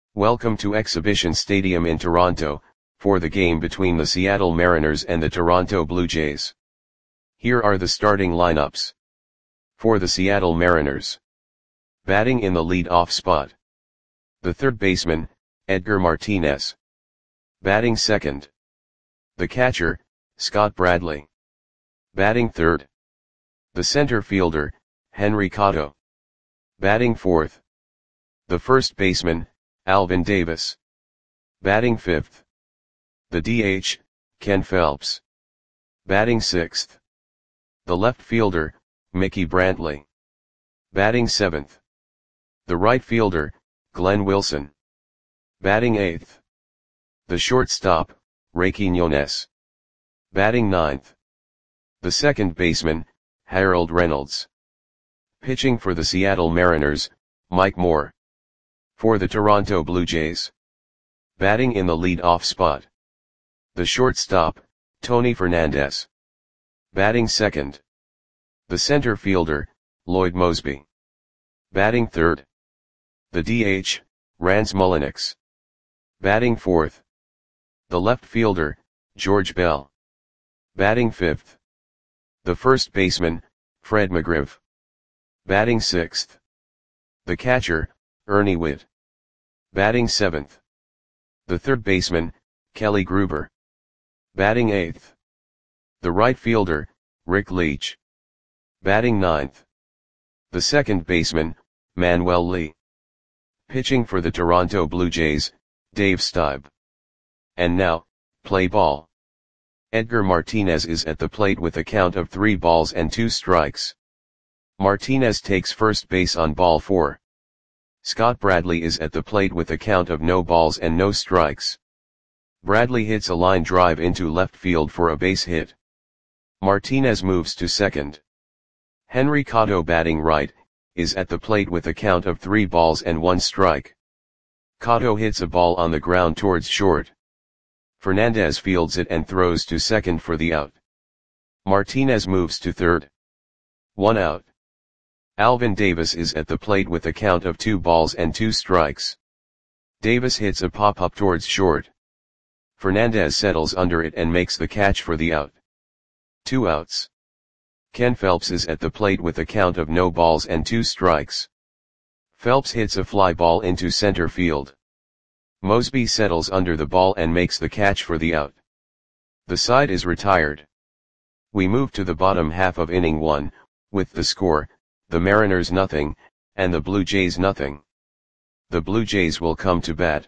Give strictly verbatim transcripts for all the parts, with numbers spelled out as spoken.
Welcome to Exhibition Stadium in Toronto, for the game between the Seattle Mariners and the Toronto Blue Jays. Here are the starting lineups. For the Seattle Mariners. Batting in the lead-off spot. The third baseman, Edgar Martinez. Batting second. The catcher, Scott Bradley. Batting third. The center fielder, Henry Cotto. Batting fourth. The first baseman, Alvin Davis. Batting fifth. The D H, Ken Phelps. Batting sixth. The left fielder, Mickey Brantley. Batting seventh. The right fielder, Glenn Wilson. Batting eighth. The shortstop, Ray Quiñones. Batting ninth. The second baseman, Harold Reynolds. Pitching for the Seattle Mariners, Mike Moore. For the Toronto Blue Jays. Batting in the lead-off spot. The shortstop, Tony Fernandez. Batting second. The center fielder, Lloyd Moseby. Batting third. The D H, Rance Mulliniks. Batting fourth. The left fielder, George Bell. Batting fifth. The first baseman, Fred McGriff. Batting sixth. The catcher, Ernie Whitt. Batting seventh. The third baseman, Kelly Gruber. Batting eighth. The right fielder, Rick Leach. Batting ninth. The second baseman, Manuel Lee. Pitching for the Toronto Blue Jays, Dave Stieb. And now, play ball. Edgar Martinez is at the plate with a count of three balls and two strikes. Martinez takes first base on ball four. Scott Bradley is at the plate with a count of no balls and no strikes. Bradley hits a line drive into left field for a base hit. Martinez moves to second. Henry Cotto, batting right, is at the plate with a count of three balls and one strike. Cotto hits a ball on the ground towards short. Fernandez fields it and throws to second for the out. Martinez moves to third. One out. Alvin Davis is at the plate with a count of two balls and two strikes. Davis hits a pop-up towards short. Fernandez settles under it and makes the catch for the out. Two outs. Ken Phelps is at the plate with a count of no balls and two strikes. Phelps hits a fly ball into center field. Moseby settles under the ball and makes the catch for the out. The side is retired. We move to the bottom half of inning one, with the score, the Mariners nothing, and the Blue Jays nothing. The Blue Jays will come to bat.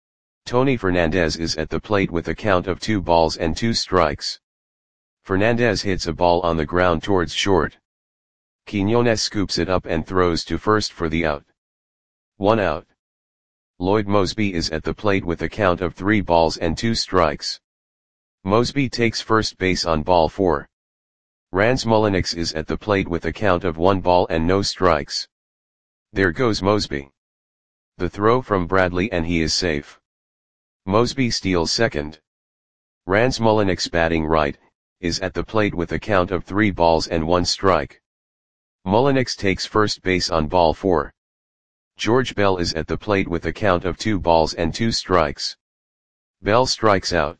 Tony Fernandez is at the plate with a count of two balls and two strikes. Fernandez hits a ball on the ground towards short. Quiñones scoops it up and throws to first for the out. One out. Lloyd Moseby is at the plate with a count of three balls and two strikes. Moseby takes first base on ball four. Rance Mulliniks is at the plate with a count of one ball and no strikes. There goes Moseby. The throw from Bradley and he is safe. Moseby steals second. Rance Mulliniks, batting right, is at the plate with a count of three balls and one strike. Mulliniks takes first base on ball four. George Bell is at the plate with a count of two balls and two strikes. Bell strikes out.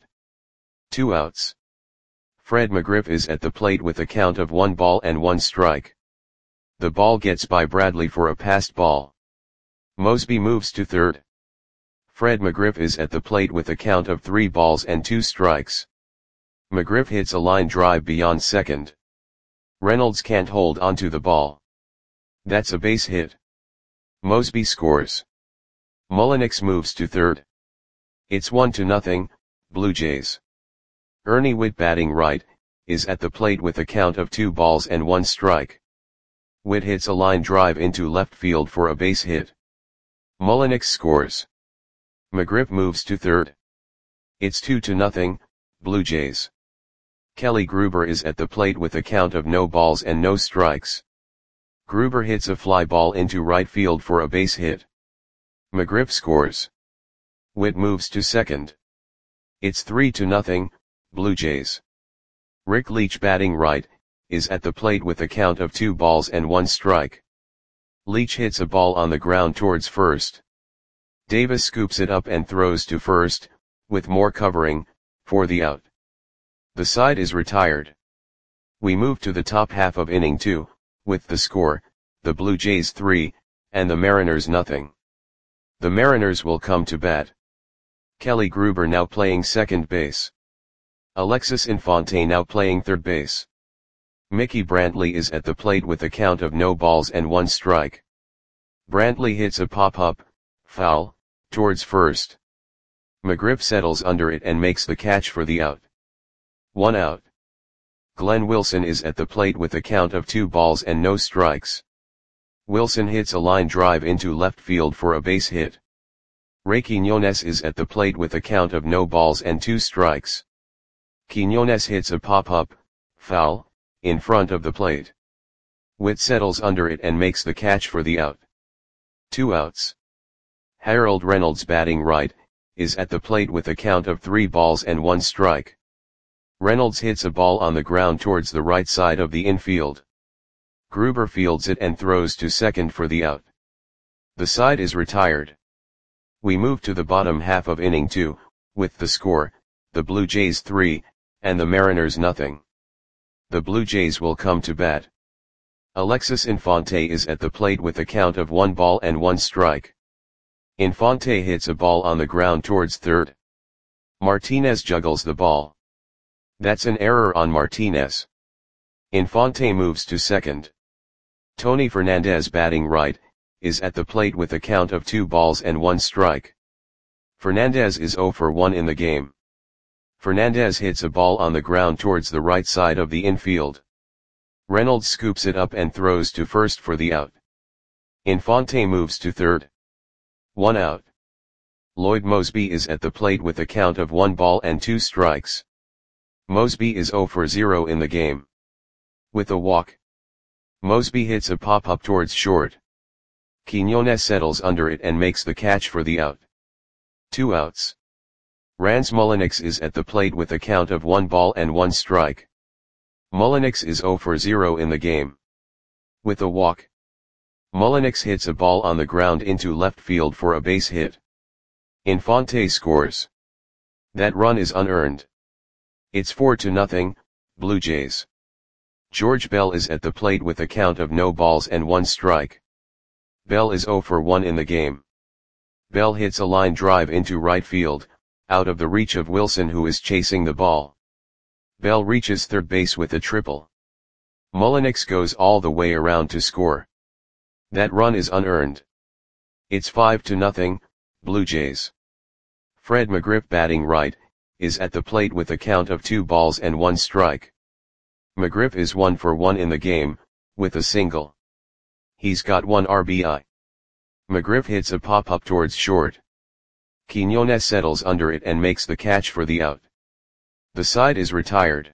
Two outs. Fred McGriff is at the plate with a count of one ball and one strike. The ball gets by Bradley for a passed ball. Moseby moves to third. Fred McGriff is at the plate with a count of three balls and two strikes. McGriff hits a line drive beyond second. Reynolds can't hold onto the ball. That's a base hit. Moseby scores. Mulliniks moves to third. It's one to nothing, Blue Jays. Ernie Whitt, batting right, is at the plate with a count of two balls and one strike. Whitt hits a line drive into left field for a base hit. Mulliniks scores. McGriff moves to third. It's two to nothing, Blue Jays. Kelly Gruber is at the plate with a count of no balls and no strikes. Gruber hits a fly ball into right field for a base hit. McGriff scores. Whitt moves to second. It's three to nothing, Blue Jays. Rick Leach, batting right, is at the plate with a count of two balls and one strike. Leach hits a ball on the ground towards first. Davis scoops it up and throws to first, with more covering, for the out. The side is retired. We move to the top half of inning two, with the score, the Blue Jays three, and the Mariners nothing. The Mariners will come to bat. Kelly Gruber now playing second base. Alexis Infante now playing third base. Mickey Brantley is at the plate with a count of no balls and one strike. Brantley hits a pop-up, foul, towards first. McGriff settles under it and makes the catch for the out. One out. Glenn Wilson is at the plate with a count of two balls and no strikes. Wilson hits a line drive into left field for a base hit. Ray Quiñones is at the plate with a count of no balls and two strikes. Quiñones hits a pop-up, foul, in front of the plate. Witt settles under it and makes the catch for the out. Two outs. Harold Reynolds batting right, is at the plate with a count of three balls and one strike. Reynolds hits a ball on the ground towards the right side of the infield. Gruber fields it and throws to second for the out. The side is retired. We move to the bottom half of inning two, with the score, the Blue Jays three, and the Mariners nothing. The Blue Jays will come to bat. Alexis Infante is at the plate with a count of one ball and one strike. Infante hits a ball on the ground towards third. Martinez juggles the ball. That's an error on Martinez. Infante moves to second. Tony Fernandez batting right, is at the plate with a count of two balls and one strike. Fernandez is zero for one in the game. Fernandez hits a ball on the ground towards the right side of the infield. Reynolds scoops it up and throws to first for the out. Infante moves to third. One out. Lloyd Moseby is at the plate with a count of one ball and two strikes. Moseby is zero for zero in the game. With a walk. Moseby hits a pop-up towards short. Quiñones settles under it and makes the catch for the out. Two outs. Rans Mulliniks is at the plate with a count of one ball and one strike. Mulliniks is zero for zero in the game. With a walk. Mulliniks hits a ball on the ground into left field for a base hit. Infante scores. That run is unearned. It's four to nothing, Blue Jays. George Bell is at the plate with a count of no balls and one strike. Bell is zero for one in the game. Bell hits a line drive into right field, out of the reach of Wilson who is chasing the ball. Bell reaches third base with a triple. Mulliniks goes all the way around to score. That run is unearned. It's five to nothing, Blue Jays. Fred McGriff batting right, is at the plate with a count of two balls and one strike. McGriff is one for one in the game, with a single. He's got one R B I. McGriff hits a pop-up towards short. Quiñones settles under it and makes the catch for the out. The side is retired.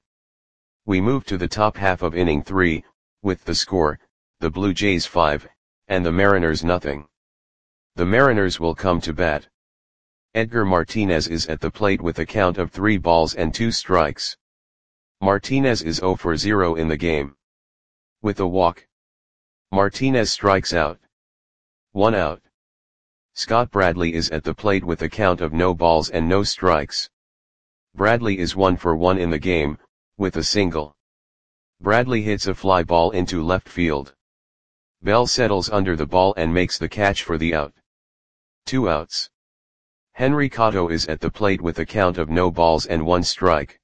We move to the top half of inning three, with the score, the Blue Jays five, and the Mariners nothing. The Mariners will come to bat. Edgar Martinez is at the plate with a count of three balls and two strikes. Martinez is zero for zero in the game. With a walk. Martinez strikes out. One out. Scott Bradley is at the plate with a count of no balls and no strikes. Bradley is one for one in the game, with a single. Bradley hits a fly ball into left field. Bell settles under the ball and makes the catch for the out. Two outs. Henry Cotto is at the plate with a count of no balls and one strike.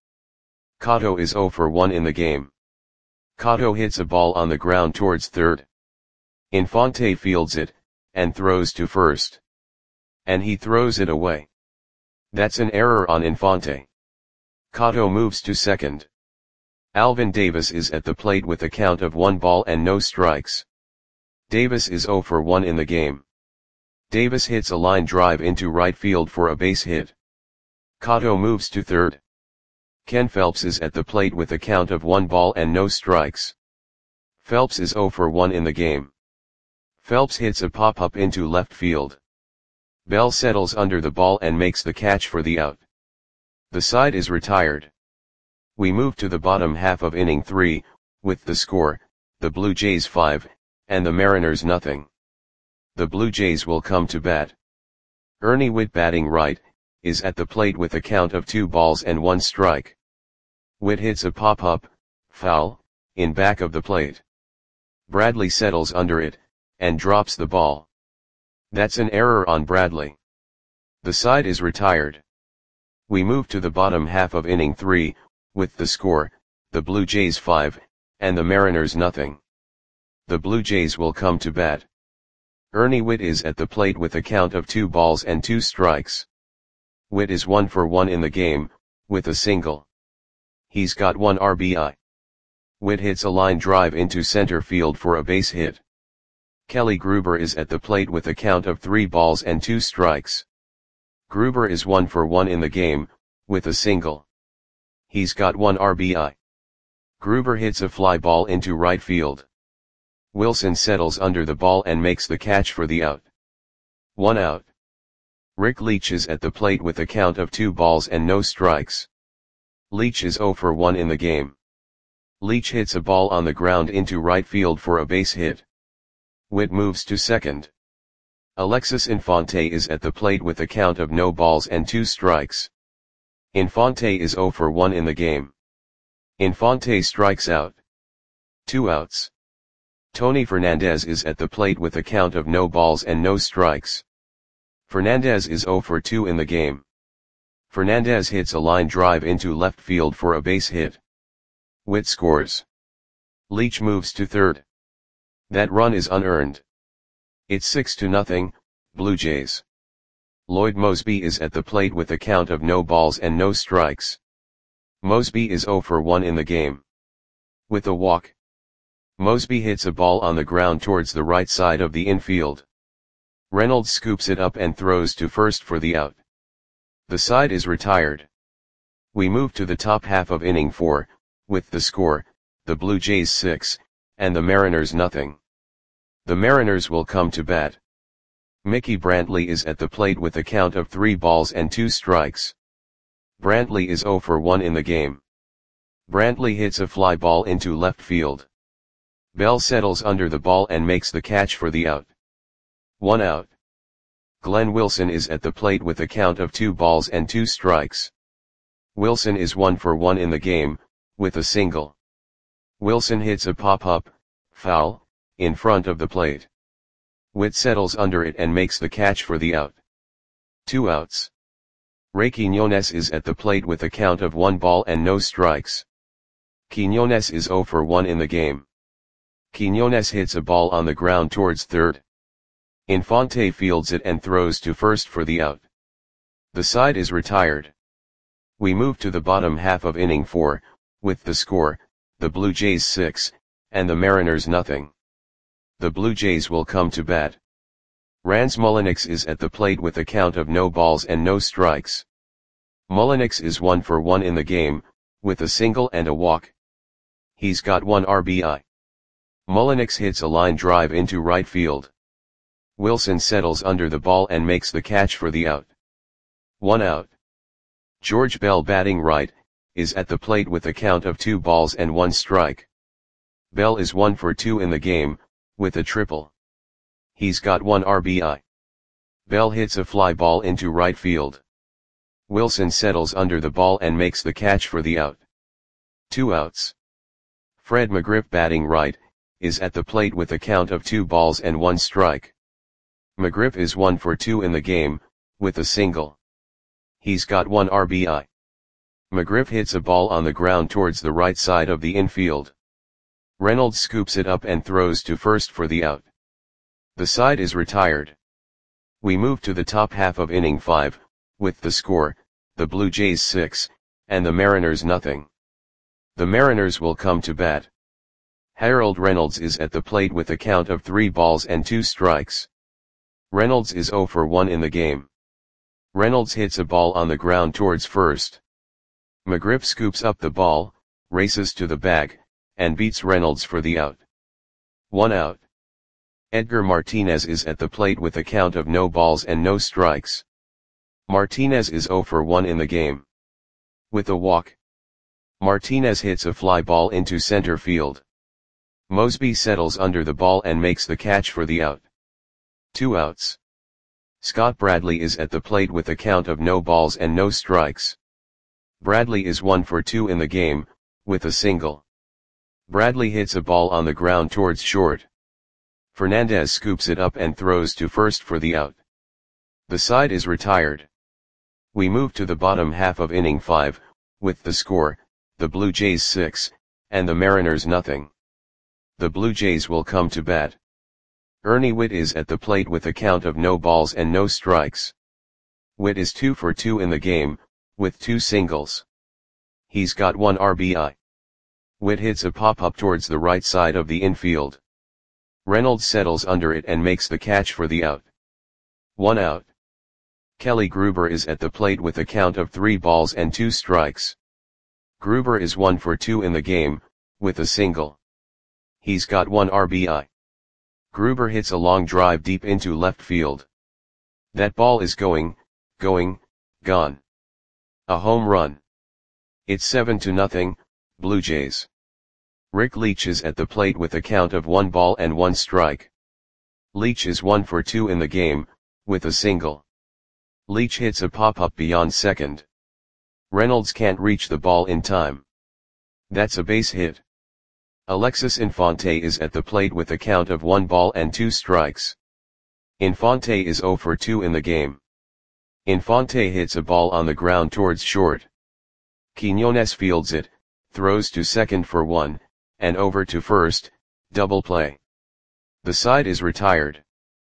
Cotto is zero for one in the game. Cotto hits a ball on the ground towards third. Infante fields it, and throws to first. And he throws it away. That's an error on Infante. Cotto moves to second. Alvin Davis is at the plate with a count of one ball and no strikes. Davis is zero for one in the game. Davis hits a line drive into right field for a base hit. Cotto moves to third. Ken Phelps is at the plate with a count of one ball and no strikes. Phelps is zero for one in the game. Phelps hits a pop-up into left field. Bell settles under the ball and makes the catch for the out. The side is retired. We move to the bottom half of inning three, with the score, the Blue Jays five, and the Mariners nothing. The Blue Jays will come to bat. Ernie Whitt batting right, is at the plate with a count of two balls and one strike. Whitt hits a pop-up, foul, in back of the plate. Bradley settles under it, and drops the ball. That's an error on Bradley. The side is retired. We move to the bottom half of inning three, with the score, the Blue Jays five, and the Mariners nothing. The Blue Jays will come to bat. Ernie Whitt is at the plate with a count of two balls and two strikes. Whitt is one for one in the game, with a single. He's got one R B I. Whitt hits a line drive into center field for a base hit. Kelly Gruber is at the plate with a count of three balls and two strikes. Gruber is one for one in the game, with a single. He's got one R B I. Gruber hits a fly ball into right field. Wilson settles under the ball and makes the catch for the out. One out. Rick Leach is at the plate with a count of two balls and no strikes. Leach is zero for one in the game. Leach hits a ball on the ground into right field for a base hit. Whitt moves to second. Alexis Infante is at the plate with a count of no balls and two strikes. Infante is zero for one in the game. Infante strikes out. Two outs. Tony Fernandez is at the plate with a count of no balls and no strikes. Fernandez is zero for two in the game. Fernandez hits a line drive into left field for a base hit. Whitt scores. Leach moves to third. That run is unearned. It's six to nothing, Blue Jays. Lloyd Moseby is at the plate with a count of no balls and no strikes. Moseby is zero for one in the game. With a walk. Moseby hits a ball on the ground towards the right side of the infield. Reynolds scoops it up and throws to first for the out. The side is retired. We move to the top half of inning four, with the score, the Blue Jays six, and the Mariners nothing. The Mariners will come to bat. Mickey Brantley is at the plate with a count of three balls and two strikes. Brantley is zero for one in the game. Brantley hits a fly ball into left field. Bell settles under the ball and makes the catch for the out. One out. Glenn Wilson is at the plate with a count of two balls and two strikes. Wilson is one for one in the game, with a single. Wilson hits a pop-up, foul, in front of the plate. Whitt settles under it and makes the catch for the out. Two outs. Ray Quinones is at the plate with a count of one ball and no strikes. Quinones is zero for one in the game. Quinones hits a ball on the ground towards third. Infante fields it and throws to first for the out. The side is retired. We move to the bottom half of inning four, with the score, the Blue Jays six, and the Mariners nothing. The Blue Jays will come to bat. Rans Mulliniks is at the plate with a count of no balls and no strikes. Mulliniks is one for one in the game, with a single and a walk. He's got one R B I. Mulliniks hits a line drive into right field. Wilson settles under the ball and makes the catch for the out. One out. George Bell batting right, is at the plate with a count of two balls and one strike. Bell is one for two in the game, with a triple. He's got one R B I. Bell hits a fly ball into right field. Wilson settles under the ball and makes the catch for the out. Two outs. Fred McGriff batting right, is at the plate with a count of two balls and one strike. McGriff is one for two in the game, with a single. He's got one R B I. McGriff hits a ball on the ground towards the right side of the infield. Reynolds scoops it up and throws to first for the out. The side is retired. We move to the top half of inning five, with the score, the Blue Jays six, and the Mariners nothing. The Mariners will come to bat. Harold Reynolds is at the plate with a count of three balls and two strikes. Reynolds is zero for one in the game. Reynolds hits a ball on the ground towards first. McGriff scoops up the ball, races to the bag, and beats Reynolds for the out. One out. Edgar Martinez is at the plate with a count of no balls and no strikes. Martinez is zero for one in the game. With a walk. Martinez hits a fly ball into center field. Moseby settles under the ball and makes the catch for the out. Two outs. Scott Bradley is at the plate with a count of no balls and no strikes. Bradley is one for two in the game, with a single. Bradley hits a ball on the ground towards short. Fernandez scoops it up and throws to first for the out. The side is retired. We move to the bottom half of inning five, with the score, the Blue Jays six, and the Mariners nothing. The Blue Jays will come to bat. Ernie Whitt is at the plate with a count of no balls and no strikes. Whitt is two for two in the game, with two singles. He's got one R B I. Whitt hits a pop-up towards the right side of the infield. Reynolds settles under it and makes the catch for the out. One out. Kelly Gruber is at the plate with a count of three balls and two strikes. Gruber is one for two in the game, with a single. He's got one R B I. Gruber hits a long drive deep into left field. That ball is going, going, gone. A home run. It's seven to nothing, Blue Jays. Rick Leach is at the plate with a count of one ball and one strike. Leach is one for two in the game, with a single. Leach hits a pop-up beyond second. Reynolds can't reach the ball in time. That's a base hit. Alexis Infante is at the plate with a count of one ball and two strikes. Infante is zero for two in the game. Infante hits a ball on the ground towards short. Quiñones fields it, throws to second for one, and over to first, double play. The side is retired.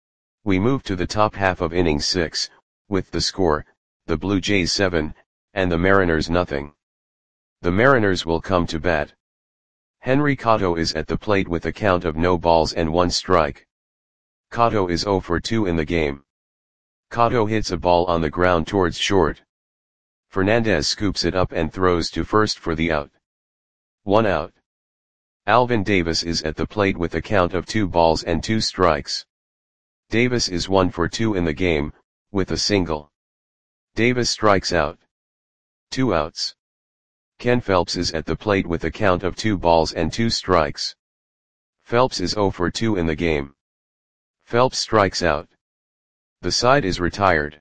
We move to the top half of inning six, with the score, the Blue Jays seven, and the Mariners nothing. The Mariners will come to bat. Henry Cotto is at the plate with a count of no balls and one strike. Cotto is zero for two in the game. Cotto hits a ball on the ground towards short. Fernandez scoops it up and throws to first for the out. One out. Alvin Davis is at the plate with a count of two balls and two strikes. Davis is one for two in the game, with a single. Davis strikes out. Two outs. Ken Phelps is at the plate with a count of two balls and two strikes. Phelps is zero for two in the game. Phelps strikes out. The side is retired.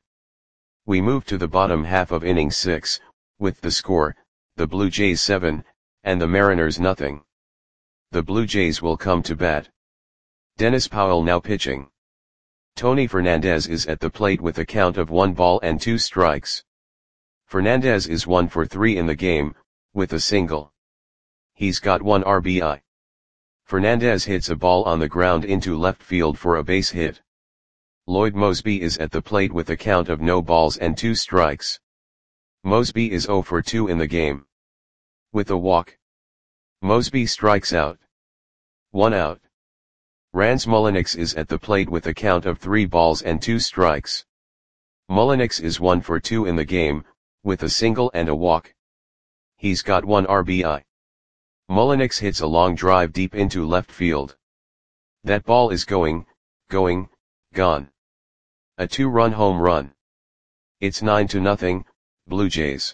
We move to the bottom half of inning six, with the score, the Blue Jays seven, and the Mariners nothing. The Blue Jays will come to bat. Dennis Powell now pitching. Tony Fernandez is at the plate with a count of one ball and two strikes. Fernandez is one for three in the game, with a single. He's got one R B I. Fernandez hits a ball on the ground into left field for a base hit. Lloyd Moseby is at the plate with a count of no balls and two strikes. Moseby is zero for two in the game. With a walk. Moseby strikes out. One out. Rans Mulliniks is at the plate with a count of three balls and two strikes. Mulliniks is one for two in the game, with a single and a walk. He's got one R B I. Mulliniks hits a long drive deep into left field. That ball is going, going, gone. A two-run home run. It's nine to nothing, Blue Jays.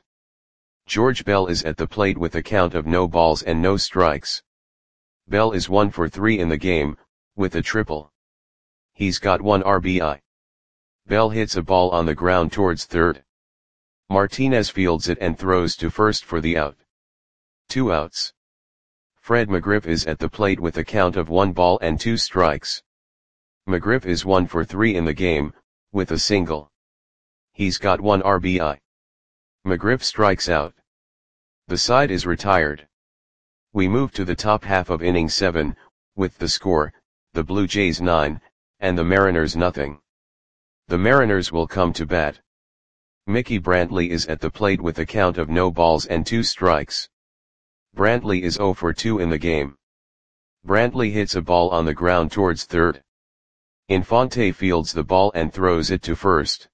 George Bell is at the plate with a count of no balls and no strikes. Bell is one for three in the game, with a triple. He's got one R B I. Bell hits a ball on the ground towards third. Martinez fields it and throws to first for the out. Two outs. Fred McGriff is at the plate with a count of one ball and two strikes. McGriff is one for three in the game, with a single. He's got one R B I. McGriff strikes out. The side is retired. We move to the top half of inning seven, with the score, the Blue Jays nine, and the Mariners nothing. The Mariners will come to bat. Mickey Brantley is at the plate with a count of no balls and two strikes. Brantley is zero for two in the game. Brantley hits a ball on the ground towards third. Infante fields the ball and throws it to first.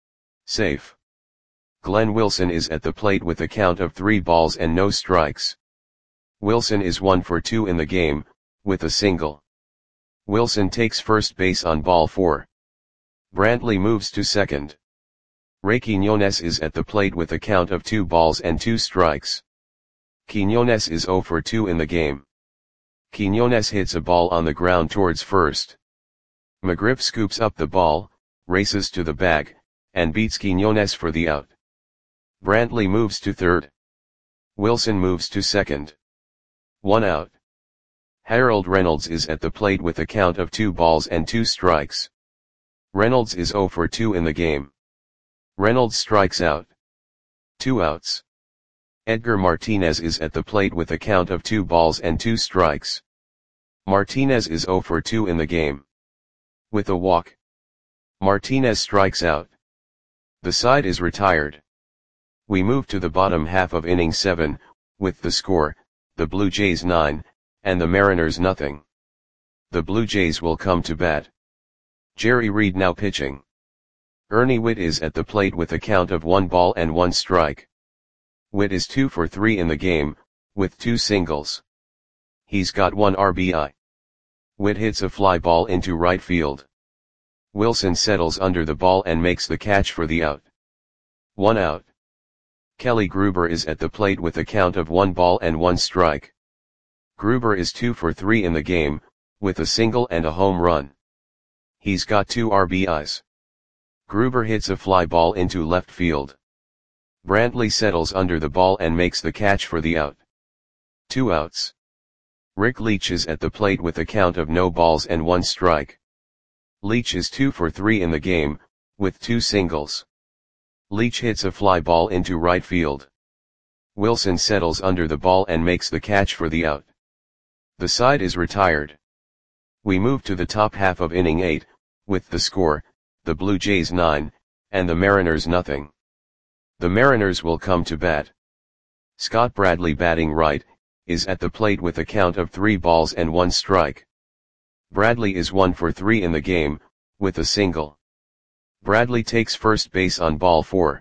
Safe. Glenn Wilson is at the plate with a count of three balls and no strikes. Wilson is one for two in the game, with a single. Wilson takes first base on ball four. Brantley moves to second. Ray Quiñones is at the plate with a count of two balls and two strikes. Quiñones is zero for two in the game. Quiñones hits a ball on the ground towards first. McGriff scoops up the ball, races to the bag, and beats Quiñones for the out. Brantley moves to third. Wilson moves to second. One out. Harold Reynolds is at the plate with a count of two balls and two strikes. Reynolds is zero for two in the game. Reynolds strikes out. Two outs. Edgar Martinez is at the plate with a count of two balls and two strikes. Martinez is zero for two in the game. With a walk, Martinez strikes out. The side is retired. We move to the bottom half of inning seven, with the score, the Blue Jays nine, and the Mariners nothing. The Blue Jays will come to bat. Jerry Reed now pitching. Ernie Whitt is at the plate with a count of one ball and one strike. Whitt is two for three in the game, with two singles. He's got one R B I. Whitt hits a fly ball into right field. Wilson settles under the ball and makes the catch for the out. One out. Kelly Gruber is at the plate with a count of one ball and one strike. Gruber is two for three in the game, with a single and a home run. He's got two R B Is. Gruber hits a fly ball into left field. Brantley settles under the ball and makes the catch for the out. Two outs. Rick Leach is at the plate with a count of no balls and one strike. Leach is two for three in the game, with two singles. Leach hits a fly ball into right field. Wilson settles under the ball and makes the catch for the out. The side is retired. We move to the top half of inning eight, with the score, the Blue Jays nine, and the Mariners nothing. The Mariners will come to bat. Scott Bradley batting right, is at the plate with a count of three balls and one strike. Bradley is one for three in the game, with a single. Bradley takes first base on ball four.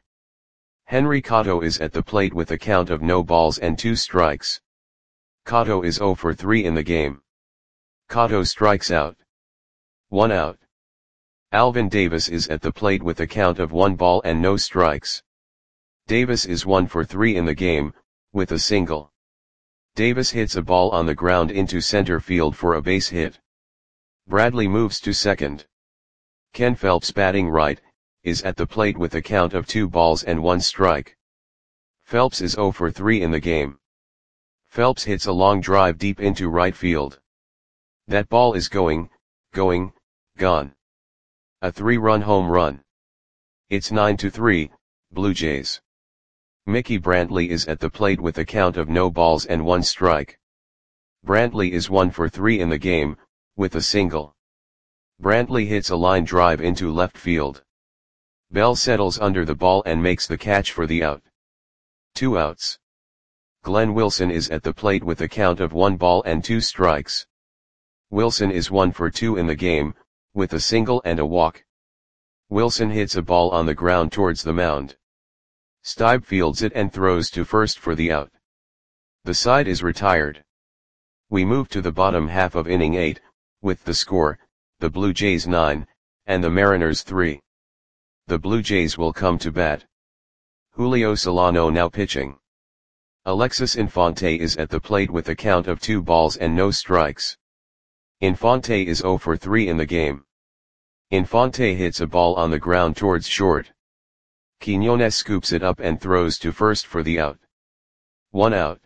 Henry Cotto is at the plate with a count of no balls and two strikes. Cotto is zero for three in the game. Cotto strikes out. One out. Alvin Davis is at the plate with a count of one ball and no strikes. Davis is one for three in the game, with a single. Davis hits a ball on the ground into center field for a base hit. Bradley moves to second. Ken Phelps batting right, is at the plate with a count of two balls and one strike. Phelps is zero for three in the game. Phelps hits a long drive deep into right field. That ball is going, going, gone. A three-run home run. It's nine to three, Blue Jays. Mickey Brantley is at the plate with a count of no balls and one strike. Brantley is one for three in the game, with a single. Brantley hits a line drive into left field. Bell settles under the ball and makes the catch for the out. Two outs. Glenn Wilson is at the plate with a count of one ball and two strikes. Wilson is one for two in the game, with a single and a walk. Wilson hits a ball on the ground towards the mound. Stibe fields it and throws to first for the out. The side is retired. We move to the bottom half of inning eight, with the score, the Blue Jays nine, and the Mariners three. The Blue Jays will come to bat. Julio Solano now pitching. Alexis Infante is at the plate with a count of two balls and no strikes. Infante is zero for three in the game. Infante hits a ball on the ground towards short. Quiñones scoops it up and throws to first for the out. One out.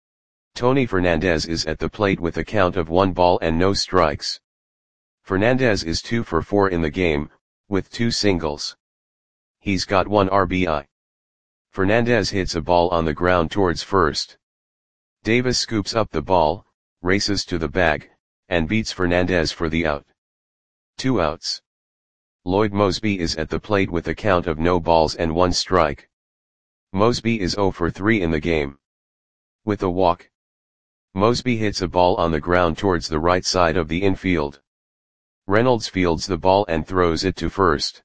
Tony Fernandez is at the plate with a count of one ball and no strikes. Fernandez is two for four in the game, with two singles. He's got one R B I. Fernandez hits a ball on the ground towards first. Davis scoops up the ball, races to the bag, and beats Fernandez for the out. Two outs. Lloyd Mosby is at the plate with a count of no balls and one strike. Mosby is zero for three in the game. With a walk, Mosby hits a ball on the ground towards the right side of the infield. Reynolds fields the ball and throws it to first.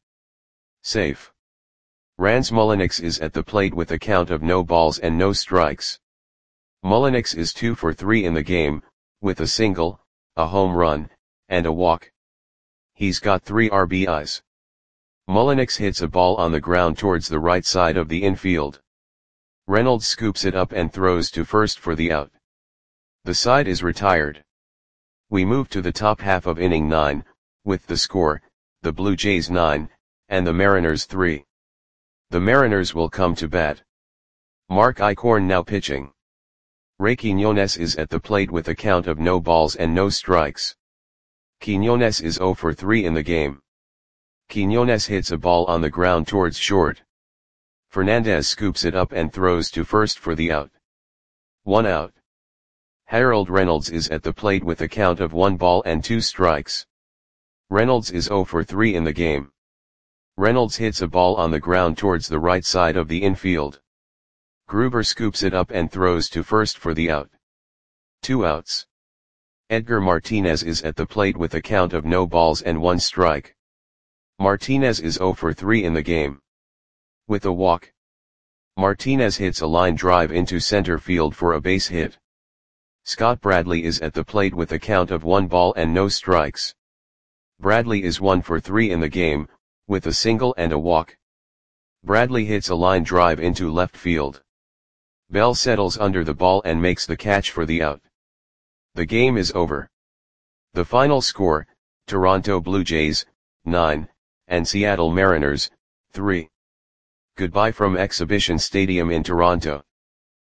Safe. Rans Mulliniks is at the plate with a count of no balls and no strikes. Mulliniks is two for three in the game, with a single, a home run, and a walk. He's got three R B Is. Mulliniks hits a ball on the ground towards the right side of the infield. Reynolds scoops it up and throws to first for the out. The side is retired. We move to the top half of inning nine, with the score, the Blue Jays nine, and the Mariners three. The Mariners will come to bat. Mark Eichhorn now pitching. Ray Quiñones is at the plate with a count of no balls and no strikes. Quiñones is zero for three in the game. Quiñones hits a ball on the ground towards short. Fernandez scoops it up and throws to first for the out. One out. Harold Reynolds is at the plate with a count of one ball and two strikes. Reynolds is zero for three in the game. Reynolds hits a ball on the ground towards the right side of the infield. Gruber scoops it up and throws to first for the out. Two outs. Edgar Martinez is at the plate with a count of no balls and one strike. Martinez is zero for three in the game. With a walk. Martinez hits a line drive into center field for a base hit. Scott Bradley is at the plate with a count of one ball and no strikes. Bradley is one for three in the game, with a single and a walk. Bradley hits a line drive into left field. Bell settles under the ball and makes the catch for the out. The game is over. The final score, Toronto Blue Jays, nine, and Seattle Mariners, three. Goodbye from Exhibition Stadium in Toronto.